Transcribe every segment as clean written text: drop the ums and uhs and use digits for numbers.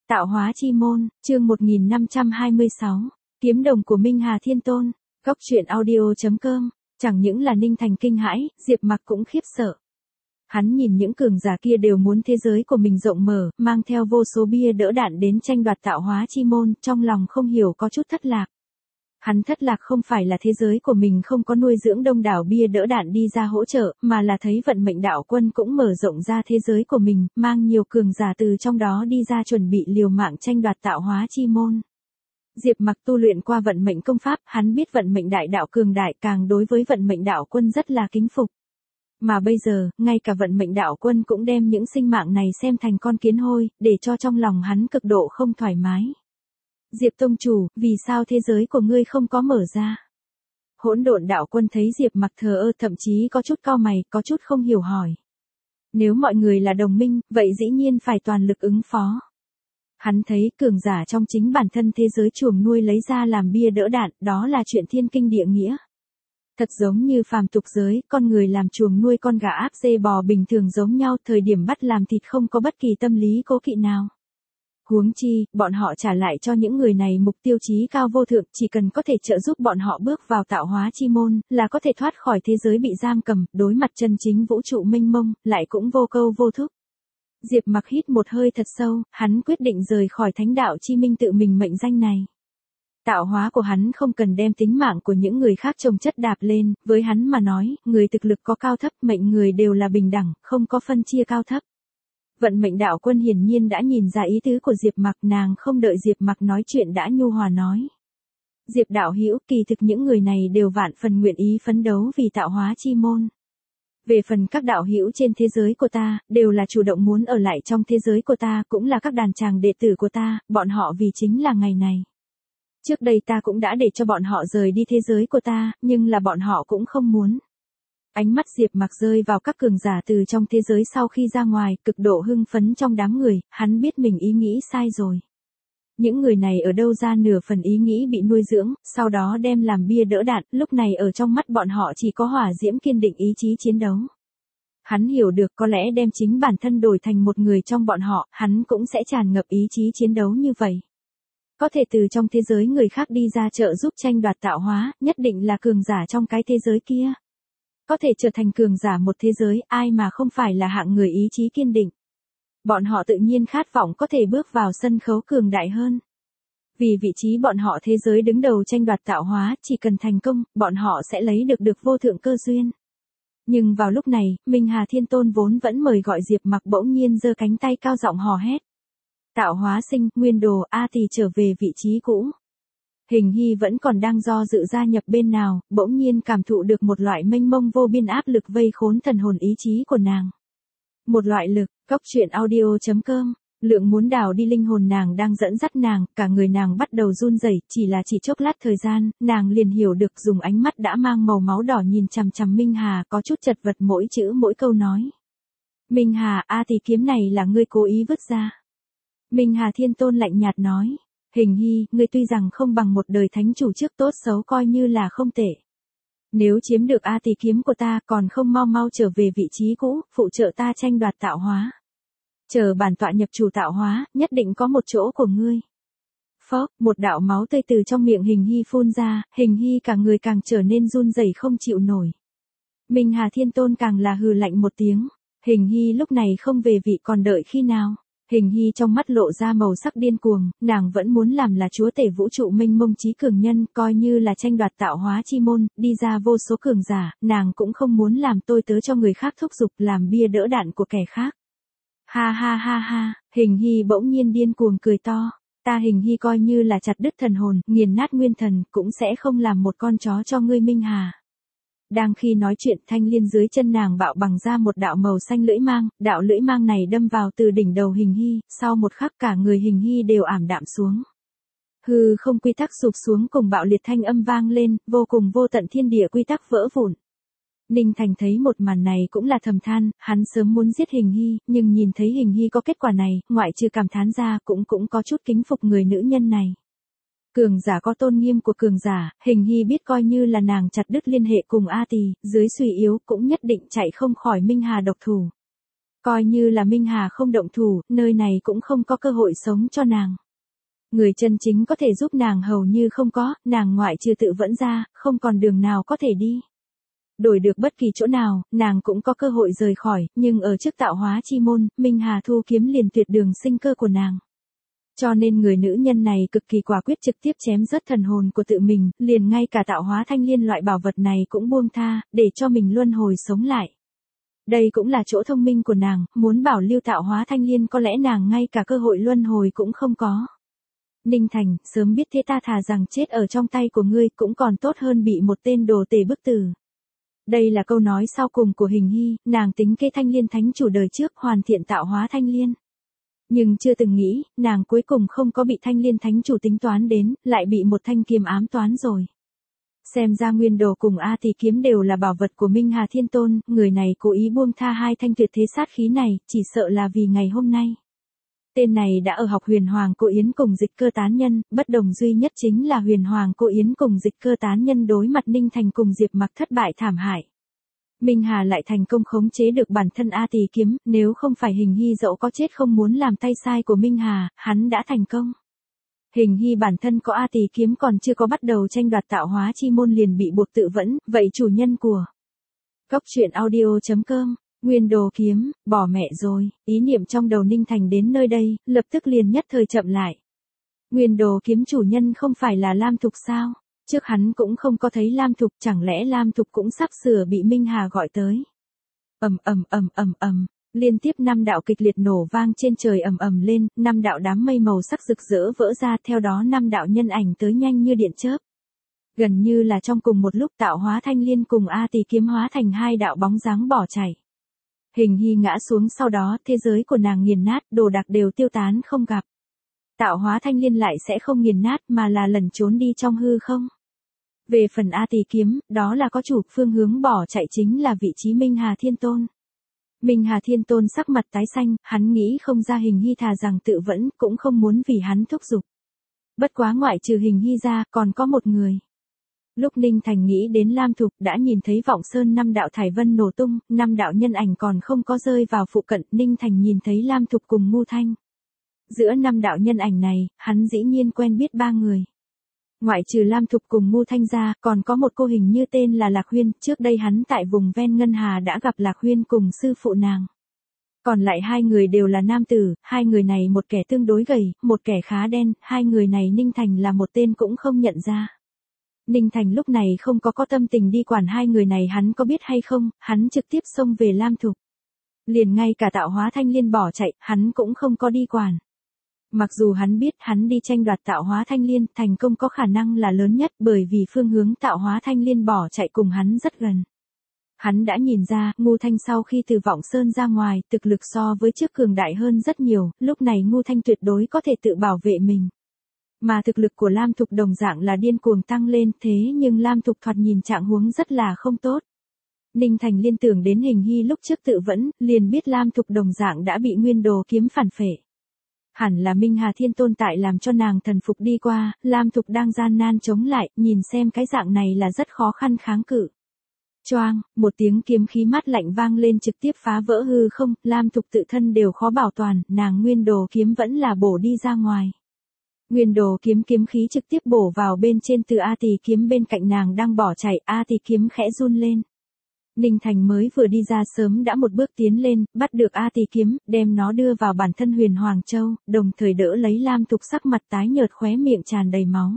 Tạo hóa chi môn, chương 1526, kiếm đồng của Minh Hà Thiên Tôn, góc truyện audio.com, chẳng những là Ninh Thành kinh hãi, Diệp Mặc cũng khiếp sợ. Hắn nhìn những cường giả kia đều muốn thế giới của mình rộng mở, mang theo vô số bia đỡ đạn đến tranh đoạt tạo hóa chi môn, trong lòng không hiểu có chút thất lạc. Hắn thất lạc không phải là thế giới của mình không có nuôi dưỡng đông đảo bia đỡ đạn đi ra hỗ trợ, mà là thấy vận mệnh đạo quân cũng mở rộng ra thế giới của mình, mang nhiều cường giả từ trong đó đi ra chuẩn bị liều mạng tranh đoạt tạo hóa chi môn. Diệp Mặc tu luyện qua vận mệnh công pháp, hắn biết vận mệnh đại đạo cường đại, càng đối với vận mệnh đạo quân rất là kính phục. Mà bây giờ, ngay cả vận mệnh đạo quân cũng đem những sinh mạng này xem thành con kiến hôi, để cho trong lòng hắn cực độ không thoải mái. Diệp tông chủ, vì sao thế giới của ngươi không có mở ra? Hỗn độn đạo quân thấy Diệp Mặc thờ ơ, thậm chí có chút cau mày, có chút không hiểu hỏi. Nếu mọi người là đồng minh, vậy dĩ nhiên phải toàn lực ứng phó. Hắn thấy cường giả trong chính bản thân thế giới chuồng nuôi lấy ra làm bia đỡ đạn, đó là chuyện thiên kinh địa nghĩa. Thật giống như phàm tục giới, con người làm chuồng nuôi con gà áp dê bò bình thường giống nhau, thời điểm bắt làm thịt không có bất kỳ tâm lý cố kỵ nào. Huống chi, bọn họ trả lại cho những người này mục tiêu chí cao vô thượng, chỉ cần có thể trợ giúp bọn họ bước vào tạo hóa chi môn, là có thể thoát khỏi thế giới bị giam cầm, đối mặt chân chính vũ trụ mênh mông, lại cũng vô câu vô thúc. Diệp Mặc hít một hơi thật sâu, hắn quyết định rời khỏi thánh đạo chi minh tự mình mệnh danh này. Tạo hóa của hắn không cần đem tính mạng của những người khác chồng chất đạp lên, với hắn mà nói, người thực lực có cao thấp, mệnh người đều là bình đẳng, không có phân chia cao thấp. Vận mệnh đạo quân hiển nhiên đã nhìn ra ý tứ của Diệp Mặc, nàng không đợi Diệp Mặc nói chuyện đã nhu hòa nói. Diệp đạo hữu, kỳ thực những người này đều vạn phần nguyện ý phấn đấu vì tạo hóa chi môn. Về phần các đạo hữu trên thế giới của ta, đều là chủ động muốn ở lại trong thế giới của ta, cũng là các đàn chàng đệ tử của ta, bọn họ vì chính là ngày này. Trước đây ta cũng đã để cho bọn họ rời đi thế giới của ta, nhưng là bọn họ cũng không muốn. Ánh mắt Diệp Mặc rơi vào các cường giả từ trong thế giới sau khi ra ngoài, cực độ hưng phấn trong đám người, hắn biết mình ý nghĩ sai rồi. Những người này ở đâu ra nửa phần ý nghĩ bị nuôi dưỡng, sau đó đem làm bia đỡ đạn, lúc này ở trong mắt bọn họ chỉ có hỏa diễm kiên định ý chí chiến đấu. Hắn hiểu được có lẽ đem chính bản thân đổi thành một người trong bọn họ, hắn cũng sẽ tràn ngập ý chí chiến đấu như vậy. Có thể từ trong thế giới người khác đi ra trợ giúp tranh đoạt tạo hóa, nhất định là cường giả trong cái thế giới kia. Có thể trở thành cường giả một thế giới, ai mà không phải là hạng người ý chí kiên định. Bọn họ tự nhiên khát vọng có thể bước vào sân khấu cường đại hơn. Vì vị trí bọn họ thế giới đứng đầu tranh đoạt tạo hóa, chỉ cần thành công, bọn họ sẽ lấy được vô thượng cơ duyên. Nhưng vào lúc này, Minh Hà Thiên Tôn vốn vẫn mời gọi Diệp Mặc bỗng nhiên giơ cánh tay cao giọng hò hét. Tạo hóa sinh, nguyên đồ, A Tỳ trở về vị trí cũ. Hình Hy vẫn còn đang do dự gia nhập bên nào, bỗng nhiên cảm thụ được một loại mênh mông vô biên áp lực vây khốn thần hồn ý chí của nàng. Một loại lực, góc truyện audio.com, lượng muốn đào đi linh hồn nàng đang dẫn dắt nàng, cả người nàng bắt đầu run rẩy, chỉ chốc lát thời gian, nàng liền hiểu được, dùng ánh mắt đã mang màu máu đỏ nhìn chằm chằm Minh Hà, có chút chật vật mỗi chữ mỗi câu nói. Minh Hà, A Tỳ kiếm này là ngươi cố ý vứt ra. Minh Hà Thiên Tôn lạnh nhạt nói. Hình Hy, ngươi tuy rằng không bằng một đời thánh chủ trước, tốt xấu coi như là không tệ. Nếu chiếm được A Tỳ kiếm của ta, còn không mau mau trở về vị trí cũ, phụ trợ ta tranh đoạt tạo hóa. Chờ bản tọa nhập chủ tạo hóa, nhất định có một chỗ của ngươi. Phốc, một đạo máu tươi từ trong miệng Hình Hy phun ra, Hình Hy cả người càng trở nên run rẩy không chịu nổi. Minh Hà Thiên Tôn càng là hừ lạnh một tiếng. Hình Hy lúc này không về vị còn đợi khi nào? Hình Hy trong mắt lộ ra màu sắc điên cuồng, nàng vẫn muốn làm là chúa tể vũ trụ mênh mông trí cường nhân, coi như là tranh đoạt tạo hóa chi môn, đi ra vô số cường giả, nàng cũng không muốn làm tôi tớ cho người khác thúc giục, làm bia đỡ đạn của kẻ khác. Ha ha ha ha, Hình Hy bỗng nhiên điên cuồng cười to, ta Hình Hy coi như là chặt đứt thần hồn, nghiền nát nguyên thần, cũng sẽ không làm một con chó cho ngươi Minh Hà. Đang khi nói chuyện, thanh liên dưới chân nàng bạo bằng ra một đạo màu xanh lưỡi mang, đạo lưỡi mang này đâm vào từ đỉnh đầu Hình Hy, sau một khắc cả người Hình Hy đều ảm đạm xuống. Hư không quy tắc sụp xuống cùng bạo liệt thanh âm vang lên, vô cùng vô tận thiên địa quy tắc vỡ vụn. Ninh Thành thấy một màn này cũng là thầm than, hắn sớm muốn giết Hình Hy, nhưng nhìn thấy Hình Hy có kết quả này, ngoại trừ cảm thán ra cũng có chút kính phục người nữ nhân này. Cường giả có tôn nghiêm của cường giả, Hình Hy biết coi như là nàng chặt đứt liên hệ cùng A Tỳ, dưới suy yếu cũng nhất định chạy không khỏi Minh Hà độc thủ. Coi như là Minh Hà không động thủ, nơi này cũng không có cơ hội sống cho nàng. Người chân chính có thể giúp nàng hầu như không có, nàng ngoại trừ tự vẫn ra, không còn đường nào có thể đi. Đổi được bất kỳ chỗ nào, nàng cũng có cơ hội rời khỏi, nhưng ở trước tạo hóa chi môn, Minh Hà thu kiếm liền tuyệt đường sinh cơ của nàng. Cho nên người nữ nhân này cực kỳ quả quyết trực tiếp chém rớt thần hồn của tự mình, liền ngay cả tạo hóa thanh liên loại bảo vật này cũng buông tha, để cho mình luân hồi sống lại. Đây cũng là chỗ thông minh của nàng, muốn bảo lưu tạo hóa thanh liên có lẽ nàng ngay cả cơ hội luân hồi cũng không có. Ninh Thành, sớm biết thế ta thà rằng chết ở trong tay của ngươi cũng còn tốt hơn bị một tên đồ tể bức tử. Đây là câu nói sau cùng của Hình Hy, nàng tính kế thanh liên thánh chủ đời trước hoàn thiện tạo hóa thanh liên. Nhưng chưa từng nghĩ, nàng cuối cùng không có bị thanh liên thánh chủ tính toán đến, lại bị một thanh kiếm ám toán rồi. Xem ra nguyên đồ cùng A Tỳ kiếm đều là bảo vật của Minh Hà Thiên Tôn, người này cố ý buông tha hai thanh tuyệt thế sát khí này, chỉ sợ là vì ngày hôm nay. Tên này đã ở học Huyền Hoàng Cô Yến cùng Dịch Cơ tán nhân, bất đồng duy nhất chính là Huyền Hoàng Cô Yến cùng Dịch Cơ tán nhân đối mặt Ninh Thành cùng Diệp Mặc thất bại thảm hại. Minh Hà lại thành công khống chế được bản thân A Tỳ kiếm, nếu không phải Hình Hy dẫu có chết không muốn làm tay sai của Minh Hà, hắn đã thành công. Hình Hy bản thân có A Tỳ kiếm còn chưa có bắt đầu tranh đoạt tạo hóa chi môn liền bị buộc tự vẫn, vậy chủ nhân của Cốc truyện audio.com, nguyên đồ kiếm, bỏ mẹ rồi, ý niệm trong đầu Ninh Thành đến nơi đây, lập tức liền nhất thời chậm lại. Nguyên đồ kiếm chủ nhân không phải là Lam Thục sao? Trước hắn cũng không có thấy Lam Thục, chẳng lẽ Lam Thục cũng sắp sửa bị Minh Hà gọi tới. Liên tiếp 5 đạo kịch liệt nổ vang trên trời lên, 5 đạo đám mây màu sắc rực rỡ vỡ ra, theo đó 5 đạo nhân ảnh tới nhanh như điện chớp. Gần như là trong cùng một lúc tạo hóa thanh liên cùng A Tỳ kiếm hóa thành 2 đạo bóng dáng bỏ chạy. Hình Hy ngã xuống sau đó, thế giới của nàng nghiền nát, đồ đạc đều tiêu tán không gặp. Tạo hóa thanh liên lại sẽ không nghiền nát mà là lẩn trốn đi trong hư không. Về phần A Tỳ kiếm, đó là có chủ, phương hướng bỏ chạy chính là vị trí Minh Hà Thiên Tôn. Minh Hà Thiên Tôn sắc mặt tái xanh, hắn nghĩ không ra Hình Hy thà rằng tự vẫn, cũng không muốn vì hắn thúc giục. Bất quá ngoại trừ Hình Hy ra, còn có một người. Lúc Ninh Thành nghĩ đến Lam Thục đã nhìn thấy Vọng Sơn 5 đạo thải vân nổ tung, 5 đạo nhân ảnh còn không có rơi vào phụ cận, Ninh Thành nhìn thấy Lam Thục cùng Ngu Thanh. Giữa 5 đạo nhân ảnh này, hắn dĩ nhiên quen biết 3 người. Ngoại trừ Lam Thục cùng Ngu Thanh ra, còn có một cô hình như tên là Lạc Huyên, trước đây hắn tại vùng ven Ngân Hà đã gặp Lạc Huyên cùng sư phụ nàng. Còn lại 2 người đều là nam tử, 2 người này một kẻ tương đối gầy, một kẻ khá đen, 2 người này Ninh Thành là một tên cũng không nhận ra. Ninh Thành lúc này không có tâm tình đi quản 2 người này hắn có biết hay không, hắn trực tiếp xông về Lam Thục. Liền ngay cả tạo hóa thanh liên bỏ chạy, hắn cũng không có đi quản. Mặc dù hắn biết hắn đi tranh đoạt tạo hóa thanh liên, thành công có khả năng là lớn nhất bởi vì phương hướng tạo hóa thanh liên bỏ chạy cùng hắn rất gần. Hắn đã nhìn ra, Ngu Thanh sau khi từ Vọng Sơn ra ngoài, thực lực so với trước cường đại hơn rất nhiều, lúc này Ngu Thanh tuyệt đối có thể tự bảo vệ mình. Mà thực lực của Lam Thục đồng dạng là điên cuồng tăng lên, thế nhưng Lam Thục thoạt nhìn trạng huống rất là không tốt. Ninh Thành liên tưởng đến Hình Hy lúc trước tự vẫn, liền biết Lam Thục đồng dạng đã bị nguyên đồ kiếm phản phệ. Hẳn là Minh Hà Thiên Tôn tại làm cho nàng thần phục đi qua, Lam Thục đang gian nan chống lại, nhìn xem cái dạng này là rất khó khăn kháng cự. Choang, một tiếng kiếm khí mát lạnh vang lên trực tiếp phá vỡ hư không, Lam Thục tự thân đều khó bảo toàn, nàng nguyên đồ kiếm vẫn là bổ đi ra ngoài. Nguyên đồ kiếm khí trực tiếp bổ vào bên trên từ A Tỳ kiếm bên cạnh nàng đang bỏ chạy, A Tỳ kiếm khẽ run lên. Ninh Thành mới vừa đi ra sớm đã một bước tiến lên, bắt được A Tỳ kiếm, đem nó đưa vào bản thân Huyền Hoàng Châu, đồng thời đỡ lấy Lam Thục sắc mặt tái nhợt khóe miệng tràn đầy máu.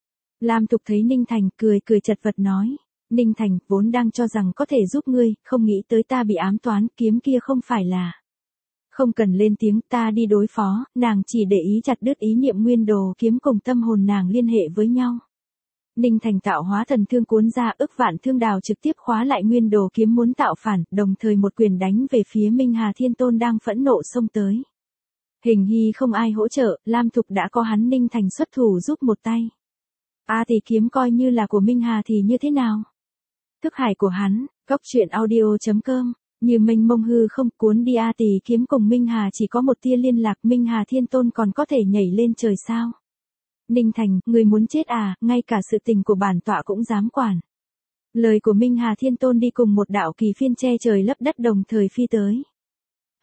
Lam Thục thấy Ninh Thành cười chật vật nói, Ninh Thành, vốn đang cho rằng có thể giúp ngươi, không nghĩ tới ta bị ám toán, kiếm kia không phải là. Không cần lên tiếng, ta đi đối phó, nàng chỉ để ý chặt đứt ý niệm nguyên đồ kiếm cùng tâm hồn nàng liên hệ với nhau. Ninh Thành tạo hóa thần thương cuốn ra, ức vạn thương đào trực tiếp khóa lại nguyên đồ kiếm muốn tạo phản, đồng thời một quyền đánh về phía Minh Hà Thiên Tôn đang phẫn nộ xông tới. Hình Hy không ai hỗ trợ, Lam Thục đã có hắn Ninh Thành xuất thủ giúp một tay. A Tỳ kiếm coi như là của Minh Hà thì như thế nào? Thức hải của hắn, Cốc truyện audio.com, như mênh mông hư không cuốn đi A Tỳ kiếm cùng Minh Hà chỉ có một tia liên lạc, Minh Hà Thiên Tôn còn có thể nhảy lên trời sao? Ninh Thành, người muốn chết à, ngay cả sự tình của bản tọa cũng dám quản. Lời của Minh Hà Thiên Tôn đi cùng một đạo kỳ phiên che trời lấp đất đồng thời phi tới.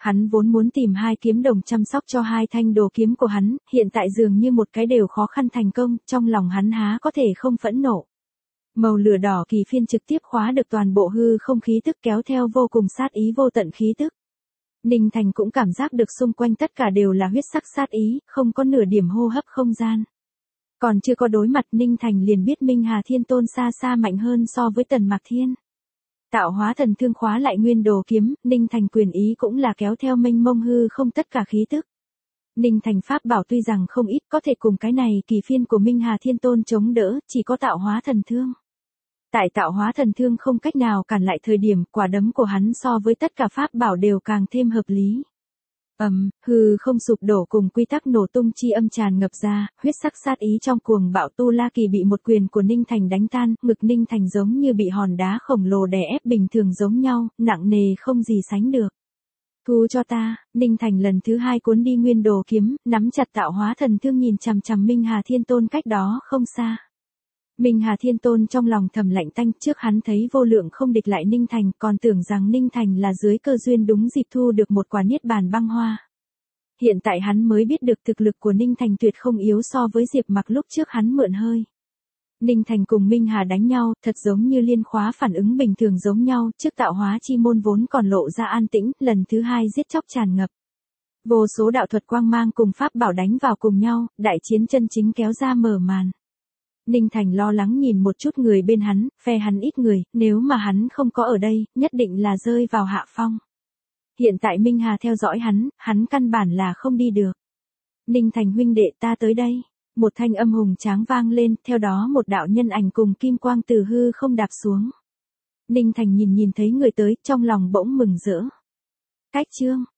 Hắn vốn muốn tìm hai kiếm đồng chăm sóc cho hai thanh đồ kiếm của hắn, hiện tại dường như một cái đều khó khăn thành công, trong lòng hắn há có thể không phẫn nộ. Màu lửa đỏ kỳ phiên trực tiếp khóa được toàn bộ hư không khí tức kéo theo vô cùng sát ý vô tận khí tức. Ninh Thành cũng cảm giác được xung quanh tất cả đều là huyết sắc sát ý, không có nửa điểm hô hấp không gian. Còn chưa có đối mặt Ninh Thành liền biết Minh Hà Thiên Tôn xa xa mạnh hơn so với Tần Mạc Thiên. Tạo hóa thần thương khóa lại nguyên đồ kiếm, Ninh Thành quyền ý cũng là kéo theo mênh mông hư không tất cả khí tức. Ninh Thành pháp bảo tuy rằng không ít có thể cùng cái này kỳ phiên của Minh Hà Thiên Tôn chống đỡ, chỉ có tạo hóa thần thương. Tại tạo hóa thần thương không cách nào cản lại thời điểm quả đấm của hắn so với tất cả pháp bảo đều càng thêm hợp lý. Hư không sụp đổ cùng quy tắc nổ tung chi âm tràn ngập ra, huyết sắc sát ý trong cuồng bạo tu la kỳ bị một quyền của Ninh Thành đánh tan, ngực Ninh Thành giống như bị hòn đá khổng lồ đè ép bình thường giống nhau, nặng nề không gì sánh được. Thu cho ta, Ninh Thành lần thứ hai cuốn đi nguyên đồ kiếm, nắm chặt tạo hóa thần thương nhìn chằm chằm Minh Hà Thiên Tôn cách đó không xa. Minh Hà Thiên Tôn trong lòng thầm lạnh tanh, trước hắn thấy vô lượng không địch lại Ninh Thành, còn tưởng rằng Ninh Thành là dưới cơ duyên đúng dịp thu được một quả niết bàn băng hoa. Hiện tại hắn mới biết được thực lực của Ninh Thành tuyệt không yếu so với Diệp Mặc lúc trước hắn mượn hơi. Ninh Thành cùng Minh Hà đánh nhau, thật giống như liên khóa phản ứng bình thường giống nhau, trước tạo hóa chi môn vốn còn lộ ra an tĩnh, lần thứ hai giết chóc tràn ngập. Vô số đạo thuật quang mang cùng pháp bảo đánh vào cùng nhau, đại chiến chân chính kéo ra mở màn. Ninh Thành lo lắng nhìn một chút người bên hắn, phe hắn ít người, nếu mà hắn không có ở đây, nhất định là rơi vào hạ phong. Hiện tại Minh Hà theo dõi hắn căn bản là không đi được. Ninh Thành huynh đệ ta tới đây. Một thanh âm hùng tráng vang lên, theo đó một đạo nhân ảnh cùng kim quang từ hư không đạp xuống. Ninh Thành nhìn thấy người tới, trong lòng bỗng mừng rỡ. Cách chương,